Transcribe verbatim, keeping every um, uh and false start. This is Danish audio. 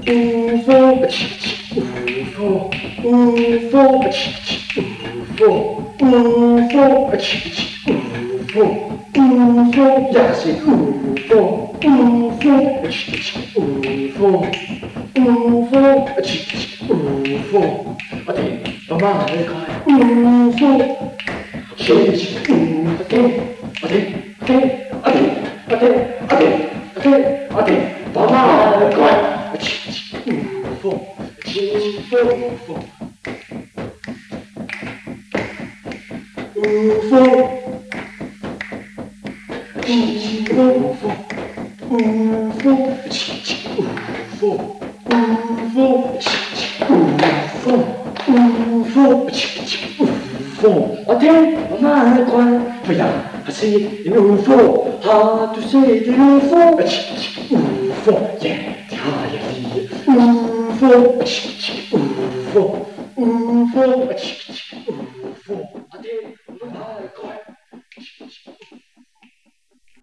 ufo, ufo, ufo, ufo, ufo, ufo, ufo, ja, c'est ufo, ufo, ufo, ufo, ufo, attends, maman, ufo, chérie, attends, attends, attends, attends, attends, attends, maman, quoi? Ufo, ufo, ufo, ufo. Ufo, ufo, ufo, ufo, ufo. Attends, maman, quoi? Regarde, c'est une ufo. Ah, tu sais, c'est une ufo. Ufo, yeah, ah, la fille. Ufo, ufo, ufo, ufo. Attends, maman, quoi?